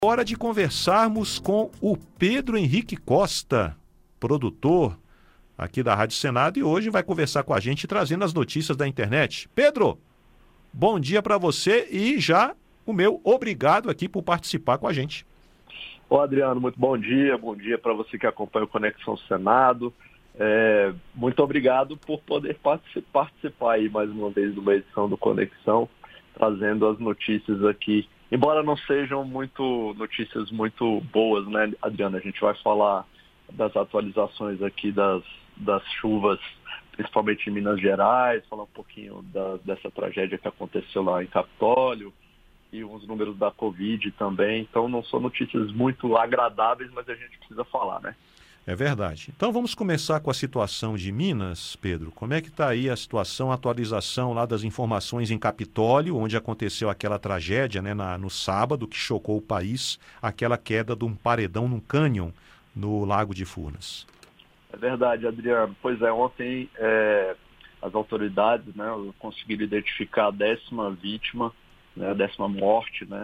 Hora de conversarmos com o Pedro Henrique Costa, produtor aqui da Rádio Senado, e hoje vai conversar com a gente trazendo as notícias da internet. Pedro, bom dia para você e já o meu obrigado aqui por participar com a gente. Ô Adriano, muito bom dia para você que acompanha o Conexão Senado. Muito obrigado por poder participar aí mais uma vez de uma edição do Conexão, trazendo as notícias aqui. Embora não sejam notícias muito boas, né, Adriano? A gente vai falar das atualizações aqui das chuvas, principalmente em Minas Gerais, falar um pouquinho dessa tragédia que aconteceu lá em Capitólio e os números da Covid também. Então não são notícias muito agradáveis, mas a gente precisa falar, né? É verdade. Então vamos começar com a situação de Minas, Pedro. Como é que está aí a situação, a atualização lá das informações em Capitólio, onde aconteceu aquela tragédia, né, no sábado, que chocou o país, aquela queda de um paredão num cânion no Lago de Furnas? É verdade, Adriano. Pois é, ontem as autoridades, né, conseguiram identificar a 10ª vítima, né, a 10ª morte, né,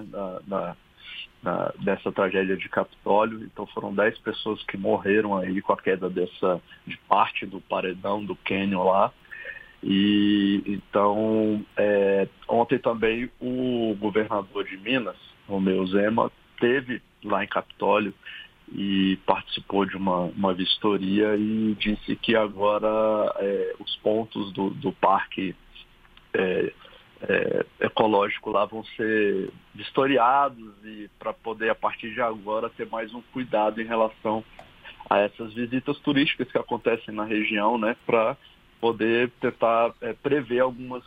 dessa tragédia de Capitólio. Então foram 10 pessoas que morreram aí com a queda de parte do paredão do cânion lá. E então ontem também o governador de Minas, Romeu Zema, esteve lá em Capitólio e participou de uma vistoria e disse que agora os pontos do parque ecológico lá vão ser vistoriados e para poder, a partir de agora, ter mais um cuidado em relação a essas visitas turísticas que acontecem na região, né, para poder tentar prever alguns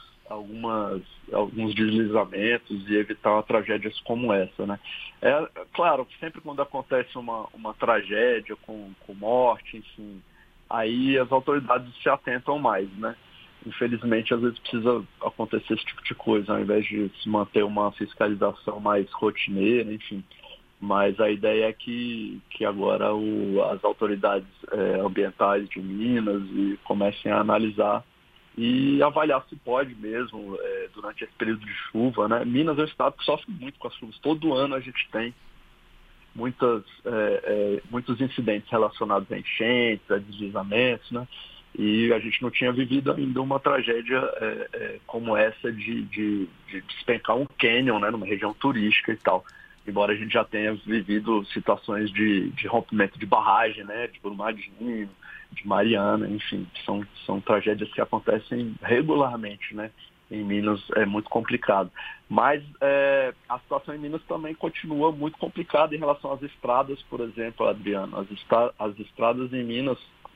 deslizamentos e evitar tragédias como essa, né? Claro, sempre quando acontece uma tragédia com morte, enfim, aí as autoridades se atentam mais, né? Infelizmente, às vezes precisa acontecer esse tipo de coisa, ao invés de se manter uma fiscalização mais rotineira, enfim. Mas a ideia é que agora as autoridades ambientais de Minas comecem a analisar e avaliar se pode mesmo, durante esse período de chuva, né? Minas é um estado que sofre muito com as chuvas. Todo ano a gente tem muitos incidentes relacionados a enchentes, a deslizamentos, né? E a gente não tinha vivido ainda uma tragédia como essa de despencar um cânion, né, numa região turística e tal. Embora a gente já tenha vivido situações de rompimento de barragem, né, de Brumadinho, de Mariana, enfim, são tragédias que acontecem regularmente, né? Em Minas é muito complicado. Mas a situação em Minas também continua muito complicada em relação às estradas, por exemplo, Adriano. As estradas em Minas,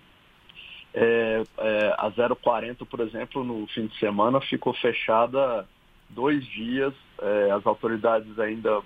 a 040, por exemplo, no fim de semana ficou fechada 2 dias. As autoridades ainda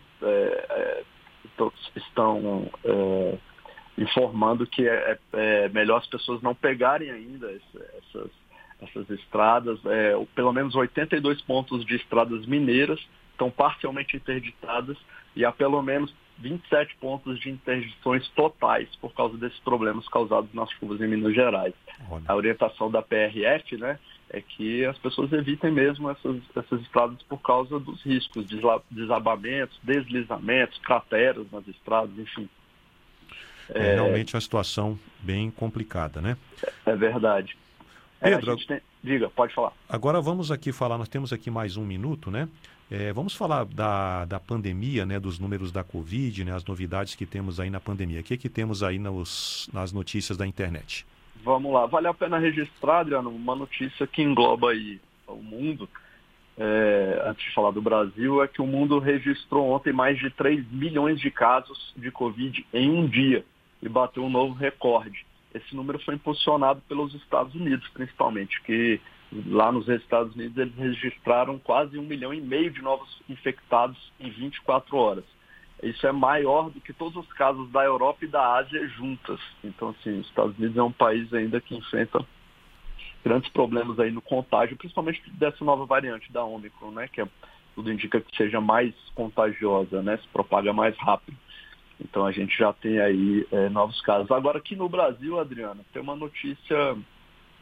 estão informando que é melhor as pessoas não pegarem ainda essas estradas. Pelo menos 82 pontos de estradas mineiras estão parcialmente interditadas e há pelo menos 27 pontos de interdições totais por causa desses problemas causados nas chuvas em Minas Gerais. Olha. A orientação da PRF, né, é que as pessoas evitem mesmo essas estradas por causa dos riscos, desabamentos, deslizamentos, crateras nas estradas, enfim. É realmente uma situação bem complicada, né? É verdade. Pedro, diga, pode falar. Agora vamos aqui falar, nós temos aqui mais um minuto, né? Vamos falar da pandemia, né? Dos números da Covid, né? As novidades que temos aí na pandemia. O que temos aí nas notícias da internet? Vamos lá. Vale a pena registrar, Adriano, uma notícia que engloba aí o mundo. Antes de falar do Brasil, é que o mundo registrou ontem mais de 3 milhões de casos de Covid em um dia e bateu um novo recorde. Esse número foi impulsionado pelos Estados Unidos, principalmente, que lá nos Estados Unidos eles registraram quase 1,5 milhão de novos infectados em 24 horas. Isso é maior do que todos os casos da Europa e da Ásia juntas. Então, assim, os Estados Unidos é um país ainda que enfrenta grandes problemas aí no contágio, principalmente dessa nova variante da Ômicron, né, que tudo indica que seja mais contagiosa, né, se propaga mais rápido. Então a gente já tem aí novos casos. Agora aqui no Brasil, Adriano, tem uma notícia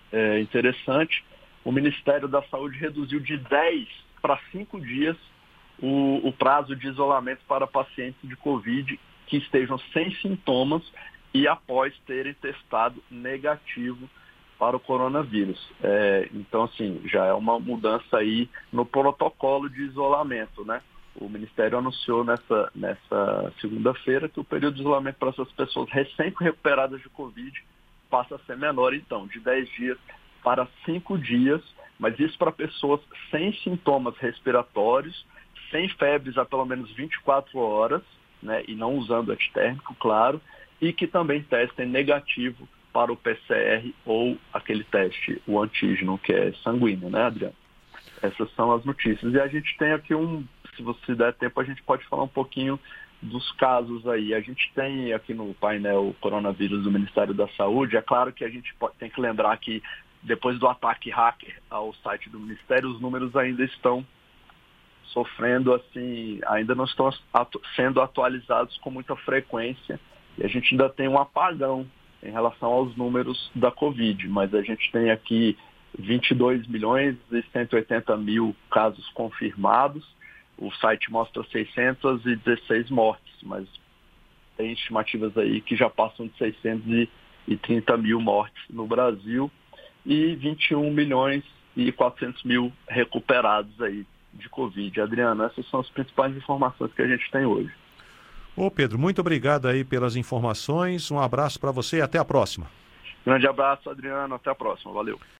interessante. O Ministério da Saúde reduziu de 10 para 5 dias o prazo de isolamento para pacientes de Covid que estejam sem sintomas e após terem testado negativo para o coronavírus. Então, assim, já é uma mudança aí no protocolo de isolamento, né? O Ministério anunciou nessa segunda-feira que o período de isolamento para essas pessoas recém-recuperadas de Covid passa a ser menor, então, de 10 dias para 5 dias, mas isso para pessoas sem sintomas respiratórios, sem febres há pelo menos 24 horas, né, e não usando antitérmico, claro, e que também testem negativo para o PCR ou aquele teste, o antígeno, que é sanguíneo, né, Adriano? Essas são as notícias. E a gente tem aqui se você der tempo, a gente pode falar um pouquinho dos casos aí. A gente tem aqui no painel coronavírus do Ministério da Saúde, é claro que a gente tem que lembrar que depois do ataque hacker ao site do Ministério, os números ainda estão sofrendo, assim, ainda não estão sendo atualizados com muita frequência, e a gente ainda tem um apagão em relação aos números da Covid, mas a gente tem aqui 22 milhões e 180 mil casos confirmados, o site mostra 616 mortes, mas tem estimativas aí que já passam de 630 mil mortes no Brasil e 21 milhões e 400 mil recuperados aí de Covid. Adriano, essas são as principais informações que a gente tem hoje. Ô Pedro, muito obrigado aí pelas informações, um abraço para você e até a próxima. Grande abraço, Adriano, até a próxima, valeu.